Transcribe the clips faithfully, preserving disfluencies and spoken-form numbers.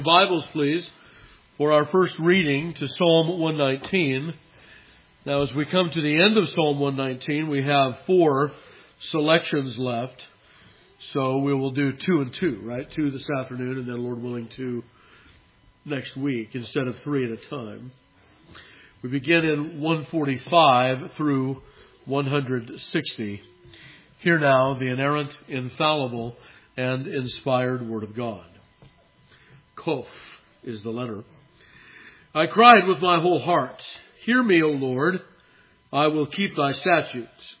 Bibles, please, for our first reading to Psalm one nineteen. Now, as we come to the end of Psalm one nineteen, we have four selections left. So we will do two and two, right? Two this afternoon, and then, Lord willing, two next week instead of three at a time. We begin in one forty-five through one sixty. Hear now the inerrant, infallible, and inspired Word of God. Kof is the letter. I cried with my whole heart, hear me, O Lord, I will keep thy statutes.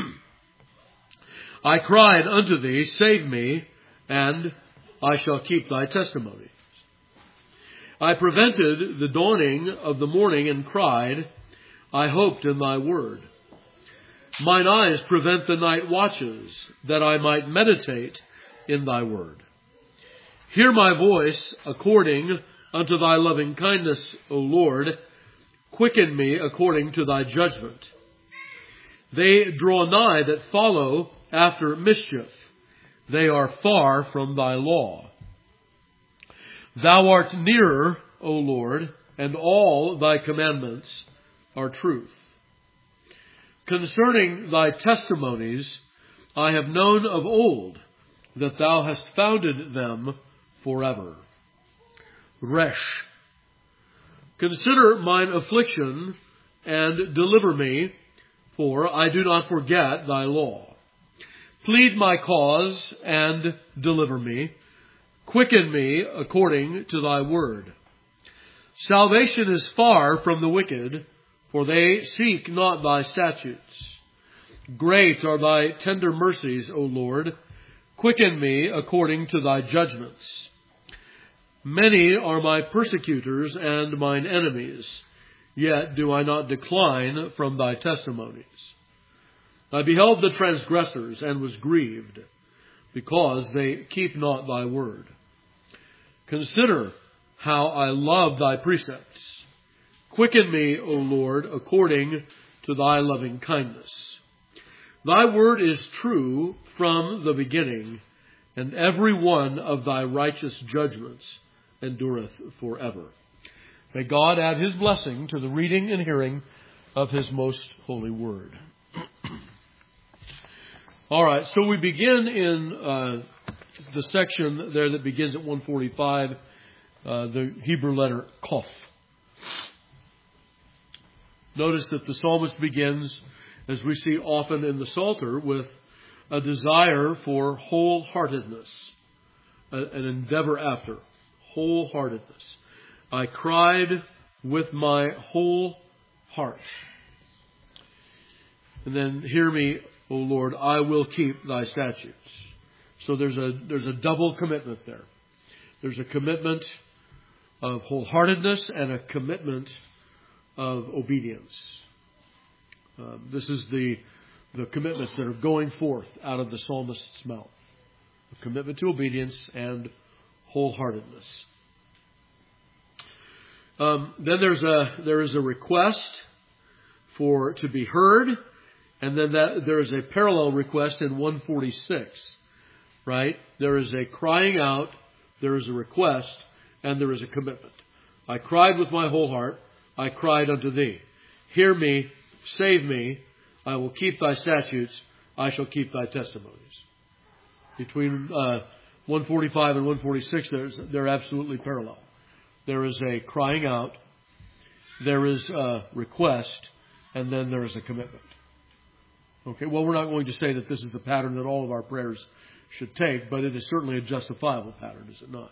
I cried unto thee, save me, and I shall keep thy testimonies. I prevented the dawning of the morning and cried, I hoped in thy word. Mine eyes prevent the night watches, that I might meditate in thy word. Hear my voice according unto thy loving kindness, O Lord. Quicken me according to thy judgment. They draw nigh that follow after mischief. They are far from thy law. Thou art nearer, O Lord, and all thy commandments are truth. Concerning thy testimonies, I have known of old that thou hast founded them forever. Resh. Consider mine affliction and deliver me, for I do not forget thy law. Plead my cause and deliver me. Quicken me according to thy word. Salvation is far from the wicked, for they seek not thy statutes. Great are thy tender mercies, O Lord. Quicken me according to thy judgments. Many are my persecutors and mine enemies, yet do I not decline from thy testimonies. I beheld the transgressors and was grieved, because they keep not thy word. Consider how I love thy precepts. Quicken me, O Lord, according to thy loving kindness. Thy word is true from the beginning, and every one of thy righteous judgments endureth forever. May God add his blessing to the reading and hearing of his most holy word. All right, so we begin in uh, the section there that begins at one forty-five, uh, the Hebrew letter Kof. Notice that the psalmist begins, as we see often in the Psalter, with a desire for wholeheartedness, an endeavor after wholeheartedness. I cried with my whole heart. And then, hear me, O Lord, I will keep thy statutes. So there's a there's a double commitment there. There's a commitment of wholeheartedness and a commitment of obedience. Uh, this is the the commitments that are going forth out of the psalmist's mouth. A commitment to obedience and wholeheartedness. Um, then there's a there is a request for to be heard, and then that there is a parallel request in one forty-six. Right? There is a crying out, there is a request, and there is a commitment. I cried with my whole heart. I cried unto thee. Hear me, save me. I will keep thy statutes. I shall keep thy testimonies. Between uh, one forty-five and one forty-six, there's, they're absolutely parallel. There is a crying out, there is a request, and then there is a commitment. Okay, well, we're not going to say that this is the pattern that all of our prayers should take, but it is certainly a justifiable pattern, is it not?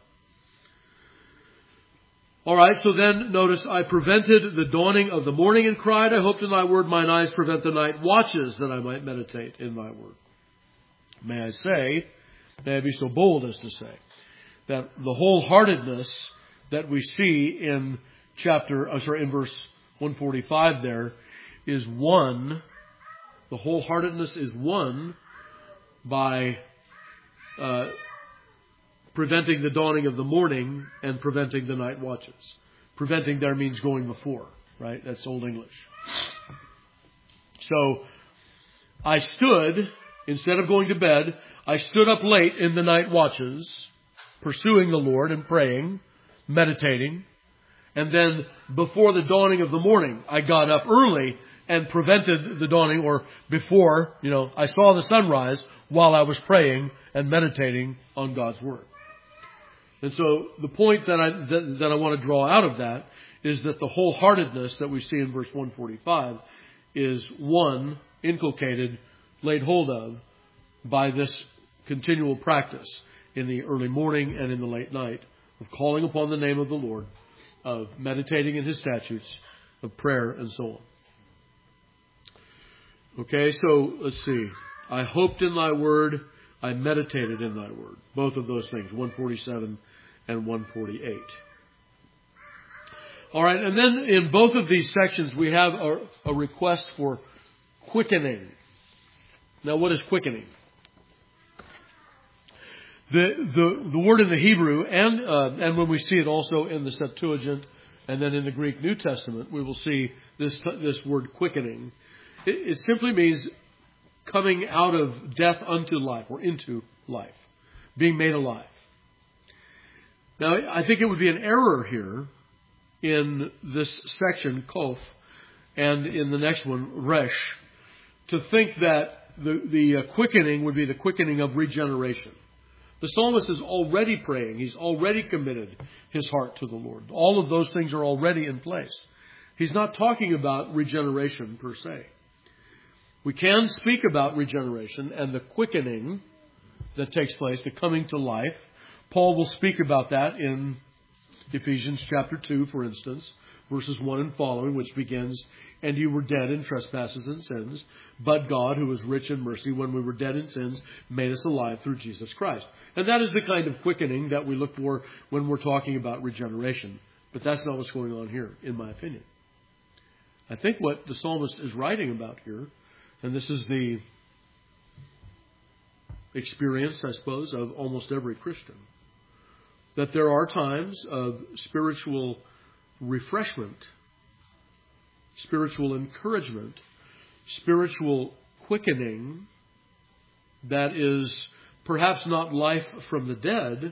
All right, so then notice, I prevented the dawning of the morning and cried, I hoped in thy word, mine eyes prevent the night watches, that I might meditate in thy word. May I say, may I be so bold as to say, that the wholeheartedness that we see in chapter, oh, sorry, in verse one forty-five there, is won, the wholeheartedness is won by uh, preventing the dawning of the morning and preventing the night watches. Preventing there means going before, right? That's Old English. So, I stood, instead of going to bed, I stood up late in the night watches, pursuing the Lord and praying, meditating. And then before the dawning of the morning, I got up early and prevented the dawning, or before, you know, I saw the sunrise while I was praying and meditating on God's Word. And so the point that I, that, that I want to draw out of that is that the wholeheartedness that we see in verse one forty-five is, one, inculcated, laid hold of by this continual practice in the early morning and in the late night of calling upon the name of the Lord, of meditating in His statutes, of prayer, and so on. Okay, so let's see. I hoped in Thy word, I meditated in Thy word. Both of those things, one forty-seven and one forty-eight. All right, and then in both of these sections we have a, a request for quickening. Now, what is quickening? The the, the word in the Hebrew, and uh, and when we see it also in the Septuagint, and then in the Greek New Testament, we will see this this word quickening. It, it simply means coming out of death unto life, or into life, being made alive. Now, I think it would be an error here in this section, Kof, and in the next one, Resh, to think that the, the quickening would be the quickening of regeneration. The psalmist is already praying. He's already committed his heart to the Lord. All of those things are already in place. He's not talking about regeneration per se. We can speak about regeneration and the quickening that takes place, the coming to life. Paul will speak about that in Ephesians chapter two, for instance, verses one and following, which begins, "And you were dead in trespasses and sins, but God, who is rich in mercy, when we were dead in sins, made us alive through Jesus Christ." And that is the kind of quickening that we look for when we're talking about regeneration. But that's not what's going on here, in my opinion. I think what the psalmist is writing about here, and this is the experience, I suppose, of almost every Christian, that there are times of spiritual refreshment, spiritual encouragement, spiritual quickening that is perhaps not life from the dead,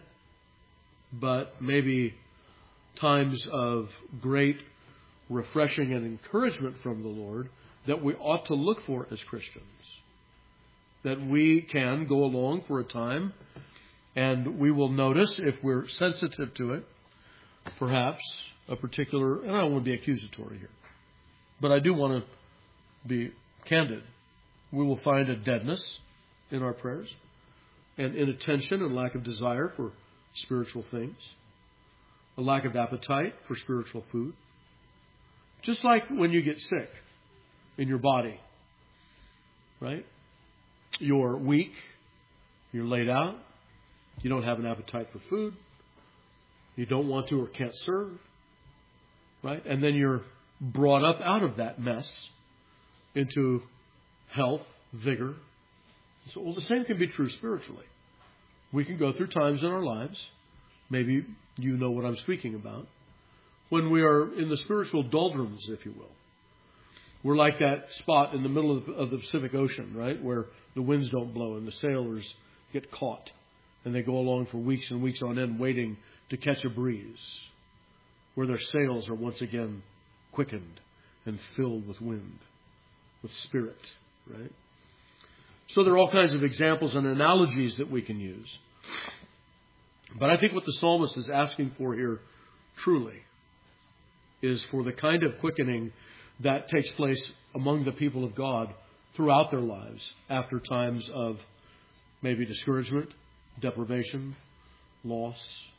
but maybe times of great refreshing and encouragement from the Lord that we ought to look for as Christians. That we can go along for a time and we will notice, if we're sensitive to it, perhaps a particular, and I don't want to be accusatory here, but I do want to be candid. We will find a deadness in our prayers and inattention and lack of desire for spiritual things, a lack of appetite for spiritual food. Just like when you get sick in your body, right? You're weak, you're laid out, you don't have an appetite for food, you don't want to or can't serve, right? And then you're brought up out of that mess into health, vigor. So, well, the same can be true spiritually. We can go through times in our lives, maybe you know what I'm speaking about, when we are in the spiritual doldrums, if you will. We're like that spot in the middle of the, of the Pacific Ocean, right, where the winds don't blow and the sailors get caught and they go along for weeks and weeks on end waiting to catch a breeze, where their sails are once again quickened and filled with wind, with spirit, right? So there are all kinds of examples and analogies that we can use. But I think what the psalmist is asking for here truly is for the kind of quickening that takes place among the people of God throughout their lives after times of maybe discouragement, deprivation, loss,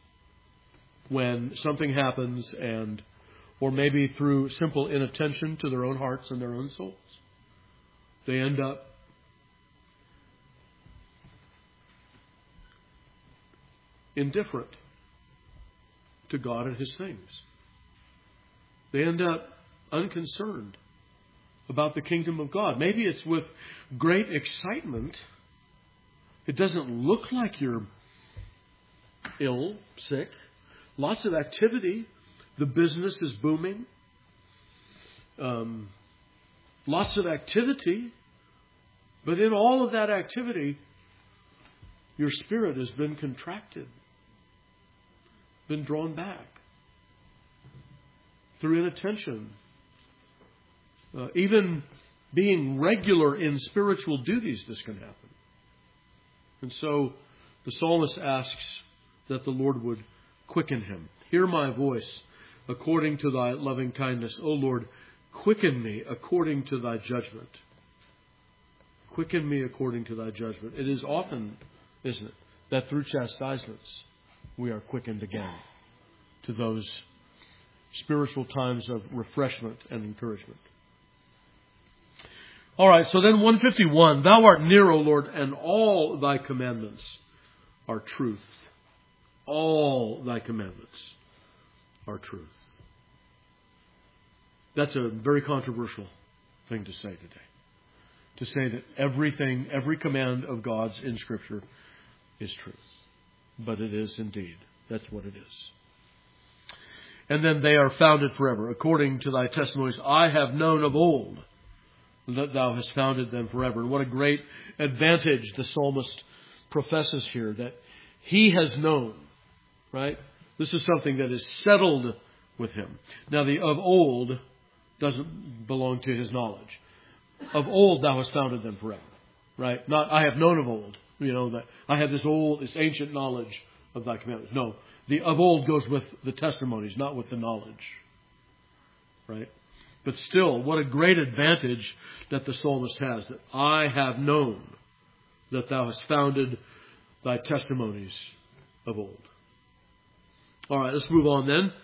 when something happens and, or maybe through simple inattention to their own hearts and their own souls, they end up indifferent to God and His things. They end up unconcerned about the kingdom of God. Maybe it's with great excitement. It doesn't look like you're ill, sick. Lots of activity. The business is booming. Um, lots of activity. But in all of that activity, your spirit has been contracted, been drawn back. through inattention, uh, even being regular in spiritual duties, this can happen. And so the psalmist asks that the Lord would quicken him. Hear my voice according to thy loving kindness. O Lord, quicken me according to thy judgment. Quicken me according to thy judgment. It is often, isn't it, that through chastisements we are quickened again to those spiritual times of refreshment and encouragement. All right, so then one fifty-one. Thou art near, O Lord, and all thy commandments are truth. All thy commandments are truth. That's a very controversial thing to say today. To say that everything, every command of God's in Scripture is truth. But it is indeed. That's what it is. And then they are founded forever. According to thy testimonies, I have known of old that thou hast founded them forever. And what a great advantage the psalmist professes here, that he has known, right? This is something that is settled with him. Now, the of old doesn't belong to his knowledge. Of old thou hast founded them forever, right? Not I have known of old, you know, that I have this old, this ancient knowledge of thy commandments. No, the of old goes with the testimonies, not with the knowledge, right? But still, what a great advantage that the psalmist has, that I have known that thou hast founded thy testimonies of old. All right, let's move on then.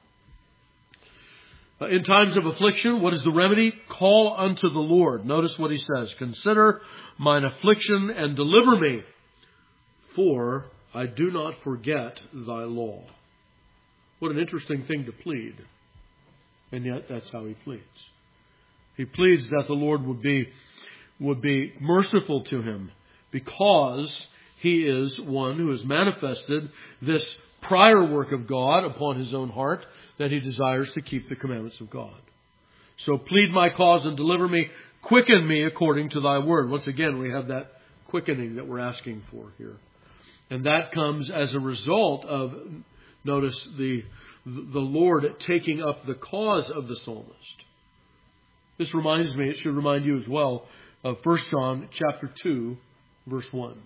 Uh, in times of affliction, what is the remedy? Call unto the Lord. Notice what he says. Consider mine affliction and deliver me, for I do not forget thy law. What an interesting thing to plead. And yet that's how he pleads. He pleads that the Lord would be, would be merciful to him, because he is one who has manifested this prior work of God upon his own heart, that he desires to keep the commandments of God. So plead my cause and deliver me. Quicken me according to thy word. Once again, we have that quickening that we're asking for here. And that comes as a result of, notice, the, the Lord taking up the cause of the psalmist. This reminds me, it should remind you as well, of First John chapter two, verse one.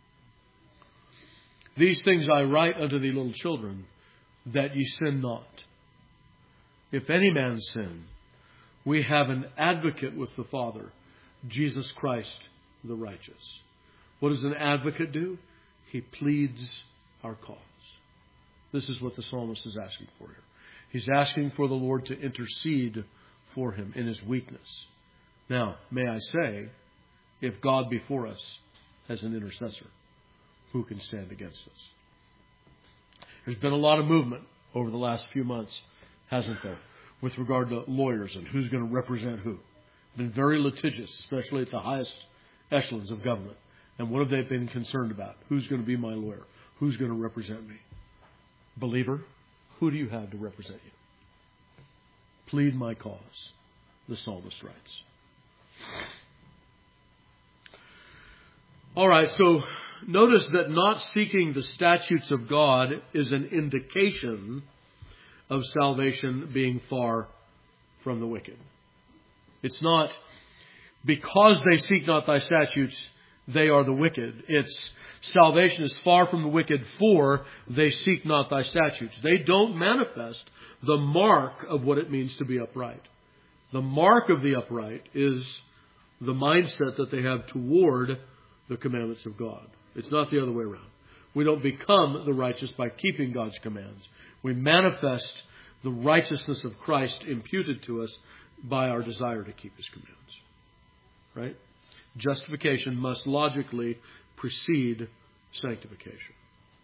These things I write unto thee, little children, that ye sin not. If any man sin, we have an advocate with the Father, Jesus Christ the righteous. What does an advocate do? He pleads our cause. This is what the psalmist is asking for here. He's asking for the Lord to intercede for him in his weakness. Now, may I say, if God be for us as an intercessor, who can stand against us? There's been a lot of movement over the last few months, hasn't there, with regard to lawyers and who's going to represent who. Been very litigious, especially at the highest echelons of government. And what have they been concerned about? Who's going to be my lawyer? Who's going to represent me? Believer, who do you have to represent you? Plead my cause, the psalmist writes. All right, so notice that not seeking the statutes of God is an indication of salvation being far from the wicked. It's not because they seek not thy statutes, they are the wicked. It's salvation is far from the wicked, for they seek not thy statutes. They don't manifest the mark of what it means to be upright. The mark of the upright is the mindset that they have toward the commandments of God. It's not the other way around. We don't become the righteous by keeping God's commands. We manifest the righteousness of Christ imputed to us by our desire to keep his commands. Right? Justification must logically precede sanctification.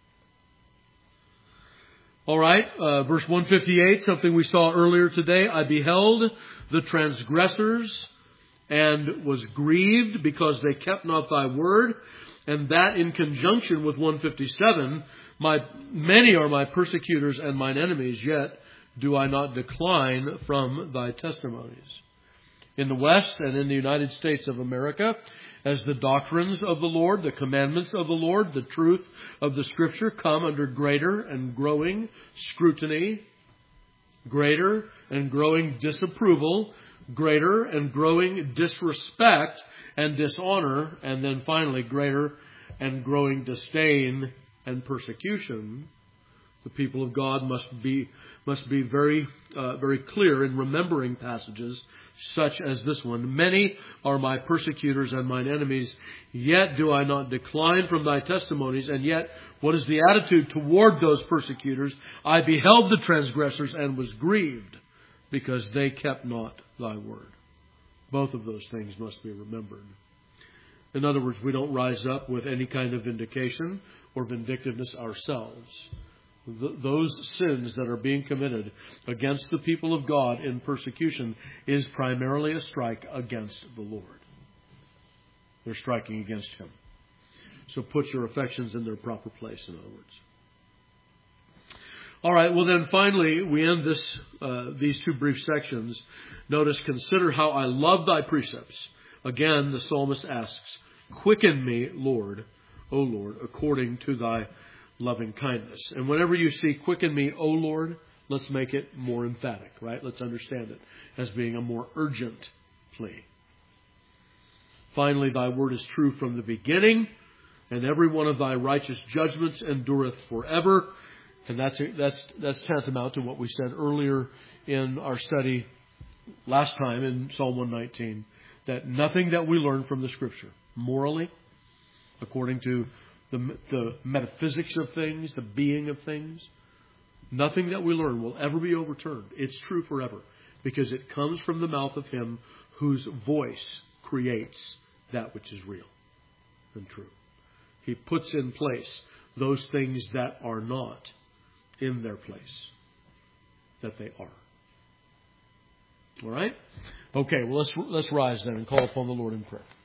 All right, uh, verse one fifty-eight, something we saw earlier today. I beheld the transgressors and was grieved because they kept not thy word. And that in conjunction with one fifty-seven, my many are my persecutors and mine enemies, yet do I not decline from thy testimonies. In the West and in the United States of America, as the doctrines of the Lord, the commandments of the Lord, the truth of the Scripture come under greater and growing scrutiny, greater and growing disapproval, greater and growing disrespect and dishonor, and then finally greater and growing disdain and persecution, the people of God must be must be very uh, very clear in remembering passages such as this one. Many are my persecutors and mine enemies, yet do I not decline from thy testimonies. And yet, what is the attitude toward those persecutors? I beheld the transgressors and was grieved, because they kept not thy word. Both of those things must be remembered. In other words, we don't rise up with any kind of vindication or vindictiveness ourselves. Th- those sins that are being committed against the people of God in persecution is primarily a strike against the Lord. They're striking against Him. So put your affections in their proper place, in other words. All right, well then finally, we end this uh, these two brief sections. Notice, consider how I love thy precepts. Again, the psalmist asks, quicken me, Lord, O Lord, according to thy loving kindness. And whenever you see quicken me, O Lord, let's make it more emphatic, right? Let's understand it as being a more urgent plea. Finally, thy word is true from the beginning, and every one of thy righteous judgments endureth forever. And that's that's that's tantamount to what we said earlier in our study last time in Psalm one nineteen, that nothing that we learn from the Scripture, morally, according to the, the metaphysics of things, the being of things, nothing that we learn will ever be overturned. It's true forever, because it comes from the mouth of Him whose voice creates that which is real and true. He puts in place those things that are not in their place, that they are. All right? Okay, well, let's let's rise then and call upon the Lord in prayer.